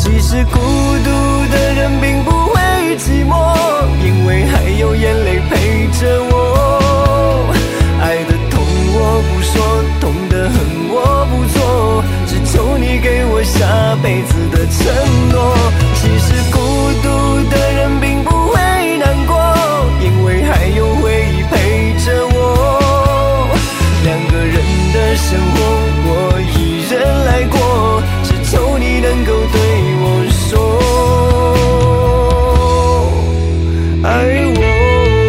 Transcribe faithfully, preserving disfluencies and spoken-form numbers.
其实孤独的人并不会寂寞，因为还有眼泪陪着我。